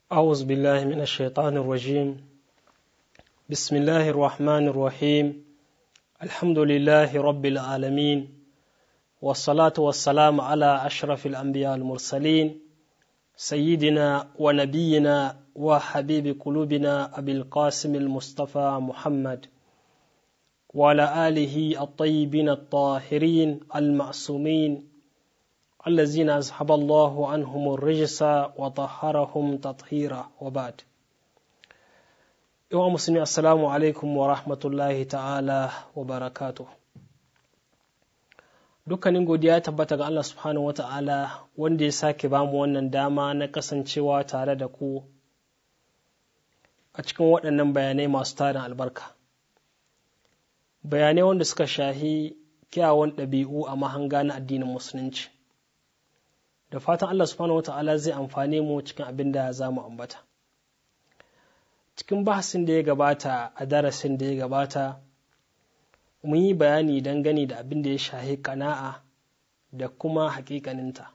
أعوذ بالله من الشيطان الرجيم. بسم الله الرحمن الرحيم. الحمد لله رب العالمين، والصلاة والسلام على أشرف الأنبياء المرسلين سيدنا ونبينا وحبيب قلوبنا أبي القاسم المصطفى محمد وعلى آله الطيبين الطاهرين المعصومين الذين أذهب الله عنهم الرجس وطهرهم تطهيرا وبعد. yawan musulmi, assalamu alaikum wa rahmatullahi ta'ala wa barakatuh. Dukkanin godiya tabbata ga Allah subhanahu wa ta'ala wanda ya sake bamu wannan dama na kasancewa tare da ku a cikin waɗannan bayanai masu tarin albarka, bayanai wanda suka shahi kyawun ɗabi'u a mahanga na addinin musulunci. Da fatan Allah subhanahu wa ta'ala zai amfane mu cikin abin da za mu ambata. Cikin bahasin da ya gabata, a darasin da ya gabata, mun yi bayani dangane da abin da ya shahi ƙana'a da kuma haƙiƙaninta,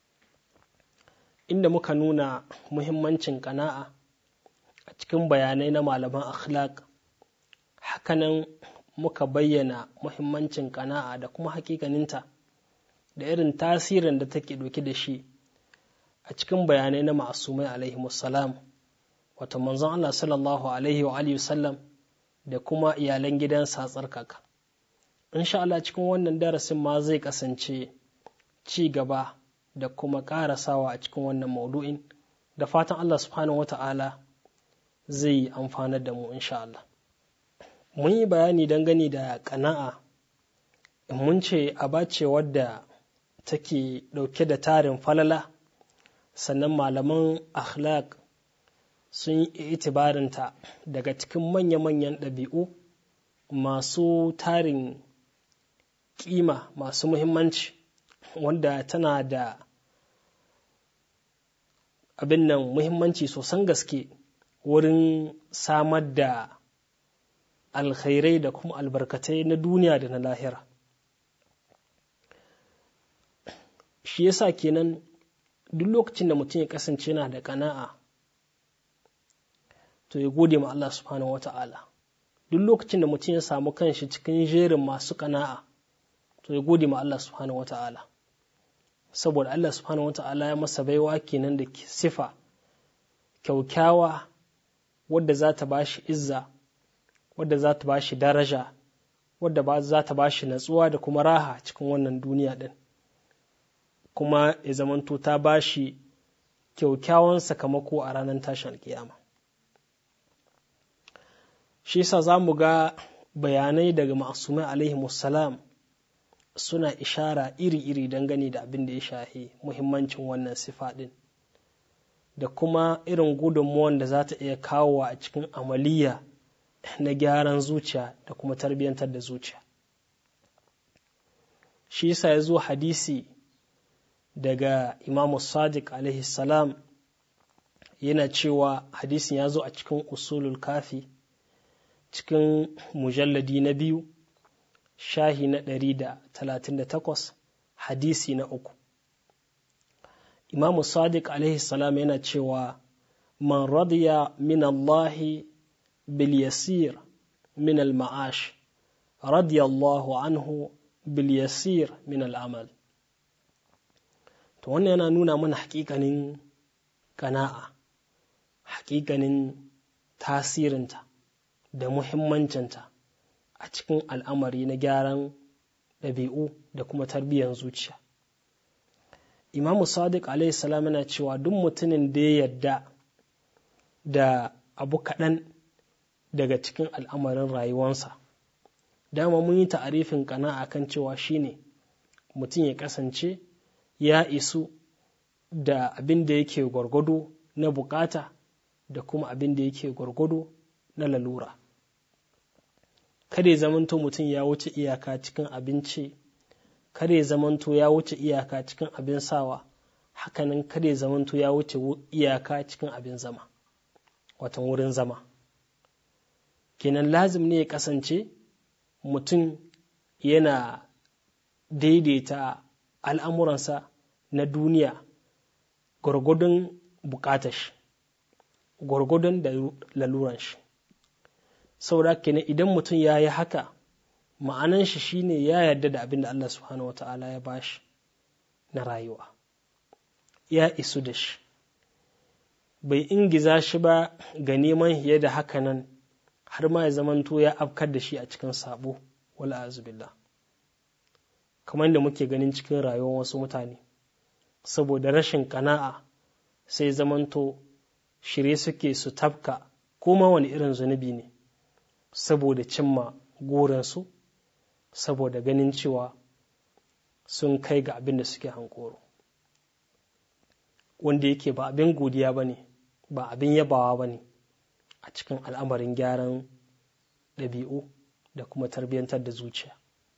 inda muka nuna muhimmancin ƙana'a a cikin bayanai na malaman akhlaq. Hakanan muka bayyana muhimmancin ƙana'a da kuma haƙiƙaninta da irin tasirin da take ɗauke da shi a cikin bayanai na ma'asumai alaihimussalam, wato manzon Allah sallallahu alaihi wa alihi wasallam da kuma iyalan gidansa tsarkaka. Insha Allah cikin wannan darasin ma zai kasance ci gaba da kuma ƙarasawa a cikin wannan maudu'in, da fatan Allah subhanahu wata'ala zai amfanar da mu insha Allah. Mun yi bayani dangane da ƙana'a, mun ce aba ce wadda take ɗauke da tarin falala, sannan malaman akhlaq sun yi itibarinta daga cikin manya-manyan ɗabi'u masu tarin ƙima, masu muhimmanci, wanda tana da abin nan muhimmanci sosan gaske wurin samar da alkhairai da kuma albarkatai na duniya da na lahira. Shi yasa kenan duk lokacin da mutum ya kasance yana da ƙana'a, to ya gode ma Allah subhanahu wata'ala. Duk lokacin da mutum ya samu kanshi cikin jerin masu ƙana'a, to ya gode ma Allah subhanahu wata'ala, saboda Allah subhanahu wata'ala ya masa baiwa kenan da sifa kyaukyawa wadda za ta bashi izza, wadda za ta bashi daraja, wadda za ta bashi natsuwa da kuma raha cikin wannan duniya din, kuma ya zamanto ta bashi kyaukyawan sakamako a ranar tashin alkiyama. Shi yasa za mu ga bayanai daga ma'asumai alaihimussalam suna ishara iri-iri dangane da abin da ya shahi muhimmancin wannan sifa ɗin, da kuma irin gudunmuwan da za ta iya kawo a cikin amaliya na gyaran zuciya da kuma tarbiyyantar da zuciya. Shi yasa ya zo hadisi daga Imamu Sadiq alaihi salam yana cewa, hadisin ya zo a cikin usulul kafi cikin mujalladi na 2 shahi na 138 hadisi na 3. Imamu Sadiq alaihi salam yana cewa, man radiya min Allahi bil yasir min al ma'ash radiyallahu anhu bil yasir min al amal. To wannan yana nuna mana hakikanin ƙana'a, hakikanin tasirinta da muhimmancinta a cikin al'amari na gyaran ɗabi'u da kuma tarbiyyar zuciya. Imamu Sadiq alaihi salam yana cewa duk mutumin da ya yarda da abu kaɗan daga cikin al'amarin rayuwansa, dama mun yi ta'arifin ƙana'a kan cewa shine mutum ya kasance ya isu da abin da yake gwargwado na bukata da kuma abin da yake gwargwado na lalura. Kada ya zamanto mutum ya wuce iyaka cikin abinci, kada ya zamanto ya wuce iyaka cikin abin sawa, hakanan kada ya zamanto ya wuce iyaka cikin abin zama, watan wurin zama. Kenan lazim ne ya kasance mutum yana daidaita al'amuransa na duniya gwargwadon bukatar shi, gwargwadon da laluran shi. Saboda kenan idan mutum ya yi haka, ma'anan shi shine ya yarda da abin da Allah subhanahu wata'ala ya bashi na rayuwa, ya isu da shi, bai ingiza shi ba ga neman hiye da haka nan har ma ya zamanto ya afkar da shi a cikin sabo, wala azubillah, kamar da muke ganin cikin rayuwar wasu mutane. Saboda rashin kana'a sai zamanto shirye suke su tafka kuma wani irin zunubi ne saboda cimma goransu, saboda ganin cewa sun kai ga abin da suke hankoro, wanda yake ba abin godiya ba ne, ba abin yabawa ba ne a cikin al'amarin gyaran ɗabi'u da kuma tarbiyyantar da zuciya.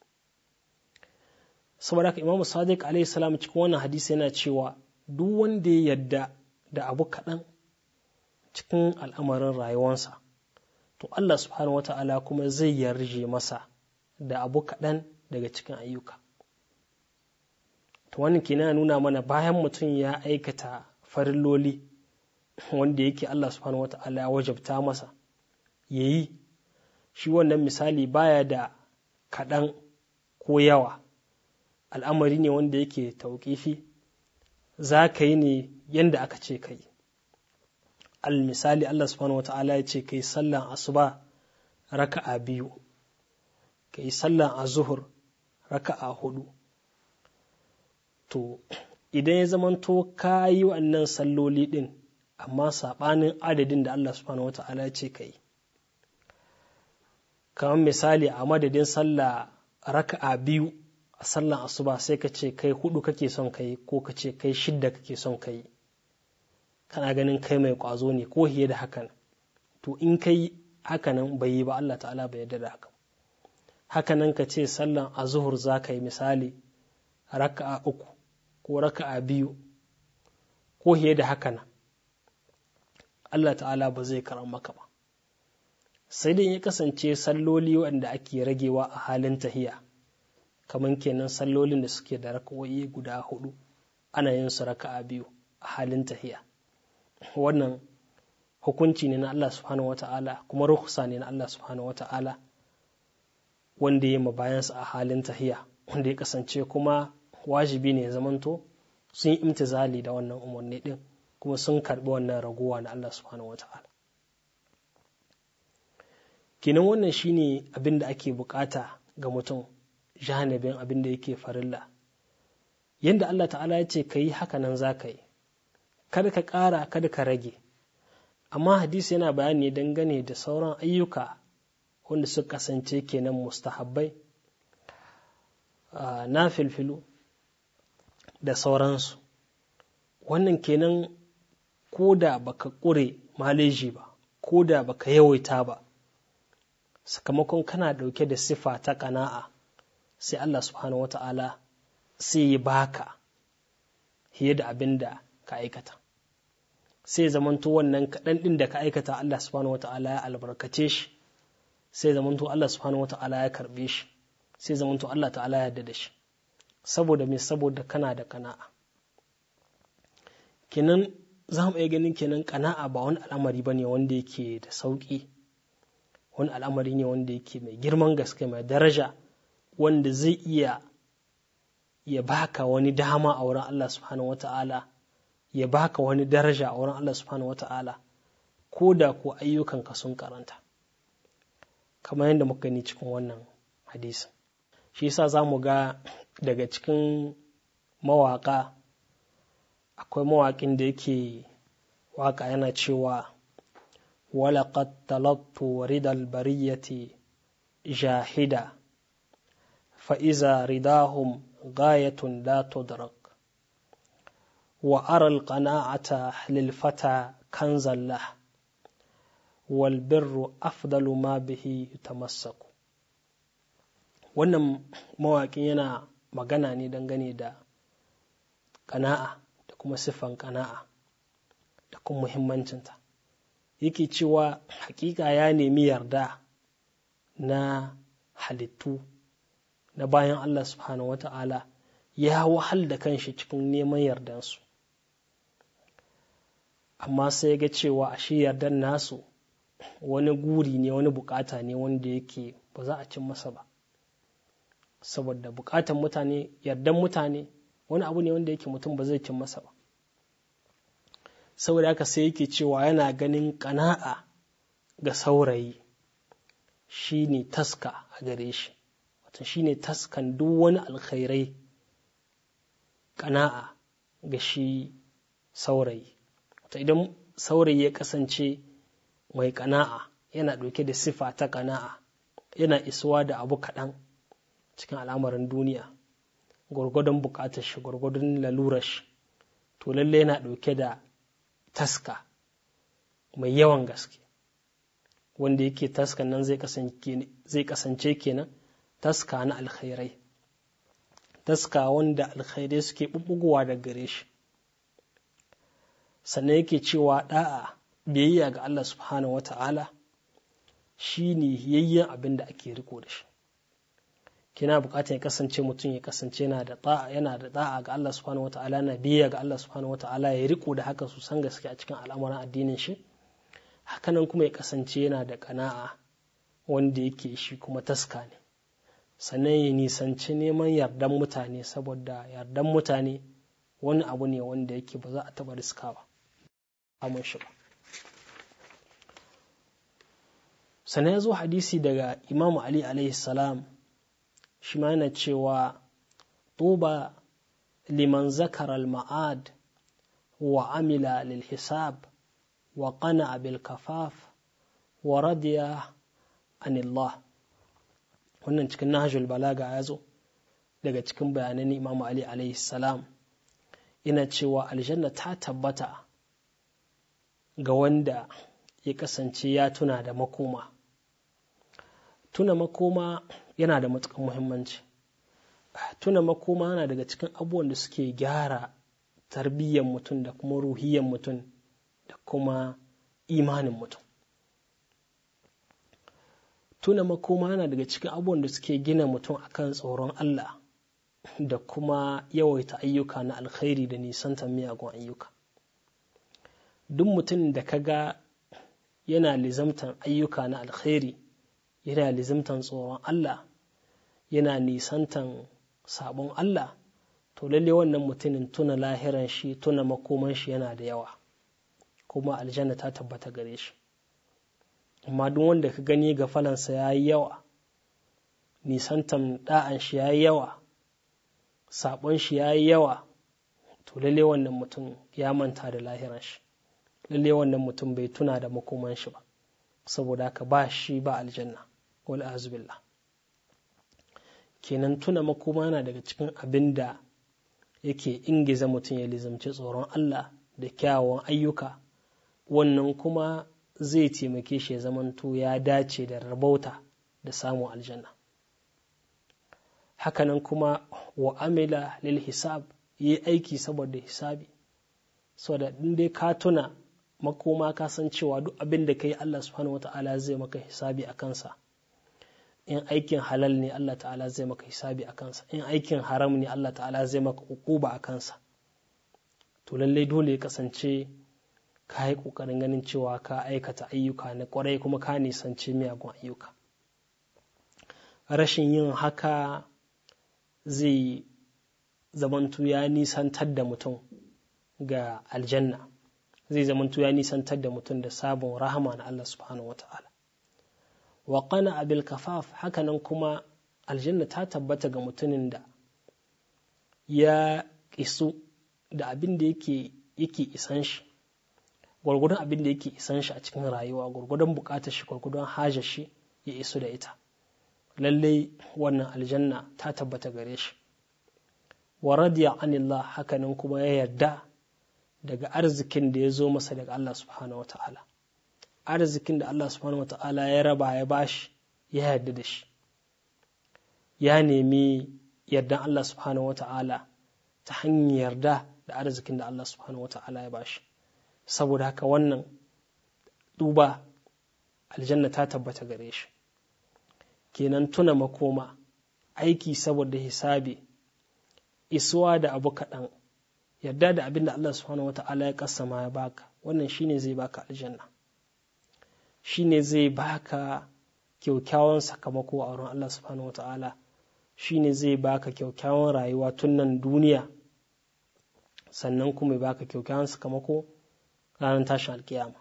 Saboda haka Imam Sadiq alaihi salam cikin wannan hadisi yana cewa duk wanda ya yarda da abu kaɗan cikin al'amarin rayuwarsa, to Allah subhanahu wata'ala kuma zai yarje masa da abu kaɗan daga cikin ayyuka. To wannan kenan nuna mana bayan mutum ya aikata farilloli wanda yake Allah subhanahu wata'ala ya wajabta masa yayi, shi wannan misali baya da kaɗan ko yawa, al'amari ne wanda yake tauƙifi, za ka yi ne yadda aka ce ka yi. Al misali Allah subhanahu wata'ala ya ce ka yi sallan asuba raka'a 2, ka yi sallan azuhur raka'a 4. To idan ya zamanto ka yi wannan salloli ɗin amma saɓanin adadin da Allah subhanahu wata'ala ya ce ka yi, kamar misali a madadin sallah raka'a 2 a sallan asuba sai ka ce kai 4 kake son kai, ko ka ce kai 6 kake son kai, kana ganin kai mai kwazo ne ko hiye da hakan, to in kai hakanan bai yi ba, Allah ta'ala bai yarda da haka. Hakanan ka ce sallan azuhur za ka yi misali raka'a 3 ko raka'a 2 ko hiye da hakanan, Allah ta'ala ba zai karam maka ba. Sai dai ya kasance salloli wanda ake ragewa a halin tahiya, kamar kenan sallolin da suke da raka'o'i guda 4 ana yin su raka'a 2 a halin tahiya, wannan hukunci ne na Allah subhanahu wata'ala kuma rukhsa ne na Allah subhanahu wata'ala wanda ya mabayansa a halin tahiya, wanda ya kasance kuma wajibi ne ya zamanto sun yi imtizali da wannan umarni din kuma sun karbi wannan ragowa na Allah subhanahu wata'ala. Kenan wannan shine abin da ake bukata ga mutum, janibin abin da yake farilla, yanda Allah ta'ala ya ce ka yi haka nan za ka yi, kada ka ƙara kada ka rage. Amma hadisi yana bayani dangane da sauran ayyuka wanda suka kasance kenan mustahabbai, na filfilu da sauransu. Wannan kenan ko da baka ƙure maleji ba, ko da baka yawaita ba, sakamakon kana ɗauke da sifa ta ƙana'a, sai Allah subhanahu wata'ala sai ya baka fiye da abin da ka aikata. Sai zamanto wannan kaɗan ɗin da ka aikata Allah subhanahu wata'ala ya albarkace shi, sai zamanto Allah subhanahu wata'ala ya karɓe shi, sai zamanto Allah ta'ala ya yarda da shi. Saboda me? Saboda kana da kana'a. Kenan za mu iya ganin kenan kana'a ba wani al'amari ba ne wanda yake da sauƙi, wani al'amari ne wanda yake mai girman gaske, mai daraja, wanda zai iya ya baka wani dama a wurin Allah subhanahu wata'ala, ya baka wani daraja a wurin Allah subhanahu wata'ala, ko da ko ayyukanka sun karanta, kamar yadda muka gani cikin wannan hadisin. Shi yasa za mu ga daga cikin mawaƙa akwai mawaƙin da yake waƙa yana cewa walaƙad talattu ridal bariyati jahida fa'iza ridahum gayatun la tudrak wa aral qana'ata lil fata kanzan lah wal birru afdalu ma bihi tamassaku. Wannan mawaƙin yana magana ne dangane da ƙana'a da kuma siffan ƙana'a da kuma muhimmancinta. Yake cewa hakika ya nemi yarda na halittu na bayan Allah subhanahu wata'ala, ya wahal da kanshi cikin neman yardansu. amma sai ya ga cewa a shi yardar nasu wani guri ne, wani bukata ne wanda yake ba za a cin masa ba, saboda bukatan mutane, yardan mutane wani abu ne wanda yake mutum ba zai cin masa ba. Saboda haka sai yake cewa yana ganin ƙana'a ga saurayi shi ne taska a gare shi, wato shi ne taskan duk wani alkhairai, ƙana'a ga shi saurayi. Wato idan saurayi ya kasance mai ƙana'a, yana ɗauke da sifa ta ƙana'a, yana isuwa da abu kaɗan cikin al'amarin duniya, gwargwadon buƙatar shi, gwargwadon lalurar shi, to lallai yana ɗauke da taska mai yawan gaske, wanda yake taskan nan zai kasance kenan taska na alkhairai, taska wanda alkhairai suke ɓuɓɓugowa daga gare shi. Sannan yake cewa ɗa'a, biyayya ga Allah subhanahu wa ta'ala shi ne yayyen abin da ake riko da shi. Kina bukatar ya kasance mutum ya kasance yana da ɗa'a ga Allah subhanahu wa ta'ala, na biyayya ga Allah subhanahu wa ta'ala, ya riko da haka su san gaske a cikin al'amuran addinin shi. Hakanan kuma ya kasance yana da ƙana'a wanda yake shi kuma taska ne. Sannan ya nisanci neman yardan mutane, saboda yardan mutane wani abu ne wanda yake ba za a taɓa riskawa amin shi ba. Sannan ya zo hadisi daga Imam Ali alaihi salam, shi ma yana cewa tuba liman zakara al-ma'ad wa amila lil hisab wa qana'a bil kafaf wa radiya anillah. Wannan cikin Nahjul Balaga ya zo daga cikin bayanan Imam Ali alaihi salam, ina cewa aljanna ta tabbata ga wanda ya kasance ya tuna da makoma. Tuna makoma yana da matuƙar muhimmanci. Tuna makoma yana daga cikin abubuwan da suke gyara tarbiyyar mutum da kuma ruhiyyar mutum da kuma imanin mutum. Tuna makoma yana daga cikin abubuwan da suke gina mutum akan tsoron Allah da kuma yawaita ayyuka na alkhairi da nisantar miyagun ayyuka. Duk mutum da kaga yana lizamtan ayyuka na alkhairi, yana lizamtan tsoron Allah, yana nisantan sabon Allah, to lalle wannan mutumin tuna lahiran shi, tuna makoman shi yana da yawa, kuma aljanna ta tabbata gare shi. Amma duk wanda ka gani gafalansa ya yi yawa, nisantan da'an shi ya yi yawa, sabon shi ya yi yawa, to lalle wannan mutum ya manta da lahiran shi, lalle wannan mutum bai tuna da makoman shi ba, saboda haka ba shi ba aljanna, wal azubillah. Kenan tuna makoma yana daga cikin abin da yake ingiza mutum ya lizamci tsoron Allah da kyawawan ayyuka, wannan kuma zai taimake shi ya zamanto ya dace da rabauta da samun aljanna. Hakanan kuma wa amila lil hisab, yi aiki saboda hisabi, saboda in dai ka tuna makoma ka san cewa duk abin da ka yi Allah subhanahu wa ta'ala zai maka hisabi a kansa. In aikin halal ne Allah ta'ala zai maka hisabi a kansa, in aikin haram ne Allah ta'ala zai maka ukuba a kansa. To lallai dole ya kasance ka yi ƙoƙarin ganin cewa ka aikata ayyuka na ƙwarai kuma ka nisanci miyagun ayyuka. Rashin yin haka zai zamantu ya nisantar da mutum ga aljanna, zai zamantu ya nisantar da mutum da sabon rahama na Allah subhanahu wata'ala. Wa qana'a bil kafaf, hakanan kuma aljanna ta tabbata ga mutumin da ya isu da abin da yake isan shi, gwargwadon abin da yake isan shi a cikin rayuwa, gwargwadon bukatar shi, gwargwadon hajar shi ya isu da ita. Lallai wannan aljanna ta tabbata gare shi. Wa radiya anillah, hakanan kuma ya yarda daga arzikin da ya zo masa daga Allah subhanahu wata'ala. Arzikin da Allah subhanahu wata'ala ya raba ya bashi, ya yarda da shi, ya nemi yardan Allah subhanahu wata'ala ta hanyar yarda da arzikin da Allah subhanahu wata'ala ya bashi. Saboda haka wannan duba aljanna ta tabbata gare shi. Kenan tuna makoma, aiki saboda hisabi, isuwa da abu kaɗan, yarda da abin da Allah subhanahu wata'ala ya kassama ya baka, wannan shine zai baka aljanna, shine zai baka kyaukyawan sakamako a wurin Allah subhanahu wata'ala, shine zai baka kyaukyawan rayuwa tun nan duniya, sannan kuma ya baka kyaukyawan sakamako ranar tashin alkiyama.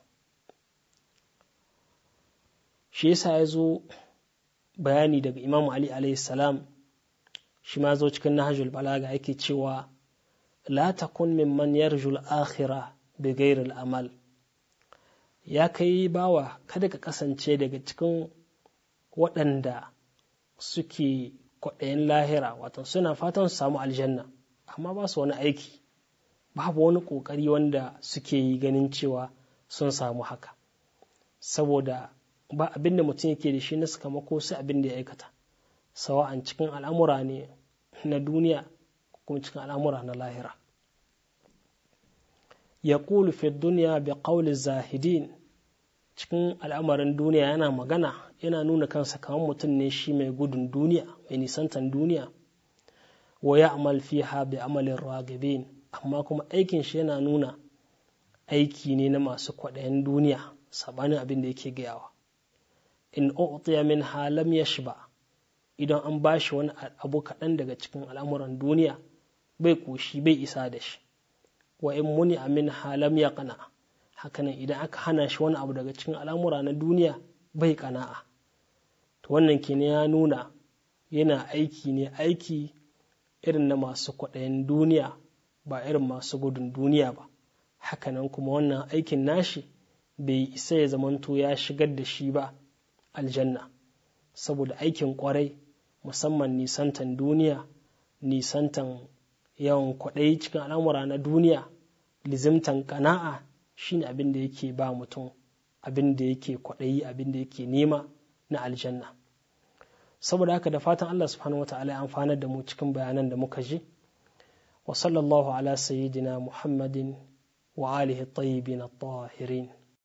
Shi yasa ya zo bayani daga Imam Ali alayhi salam, shi ma zo cikin Nahjul Balaga yake cewa la takun mimman yarjul akhirah bi ghairi al-amal. Ya kai bawa, kada ka kasance daga cikin waɗanda suke kwaɗayin lahira, wato suna fatan su samu aljanna amma ba su wani aiki, babu wani ƙoƙari wanda suke yi ganin cewa sun samu haka, saboda ba abin da mutum yake da shi na sakamako sai abin da ya aikata, sawa'an cikin al'amura ne na duniya ko kuma cikin al'amura na lahira. Yaqulu fi dunya bi qawli zahidin, cikin al'amarin duniya yana magana, yana nuna kansa kamar mutum ne shi mai gudun duniya, mai nisantan duniya. Wa ya'mal fiha bi amalin ragibin, amma kuma aikin shi yana nuna aiki ne na masu kwaɗayin duniya, sabanin abin da yake gayawa. In u'tiya minha lam yashba, idan an bashi wani abu kaɗan daga cikin al'amuran duniya bai koshi, bai isa da shi. Wa in muni minha lam yaqna, hakanan idan aka hana shi wani abu daga cikin al'amura na duniya bai kana'a. To wannan kenan ya nuna yana aiki ne aiki irin na masu kwaɗayin duniya, ba irin masu gudun duniya ba. Hakanan kuma wannan aikin nashi bai isa ya zamanto ya shigar da shi ba aljanna, saboda aikin kwarai, musamman nisantan duniya, nisantan yawan kwaɗayi cikin al'amura na duniya, lizimtan kana'a, shine abin da yake ba mutum abin da yake kwaɗayi, abin da yake nema na aljanna. Saboda haka da fatan Allah subhanahu wata'ala ya amfanar da mu cikin bayanan da muka ji. Wa sallallahu ala sayyidina Muhammadin wa alihi at-tayyibin at-tahirin.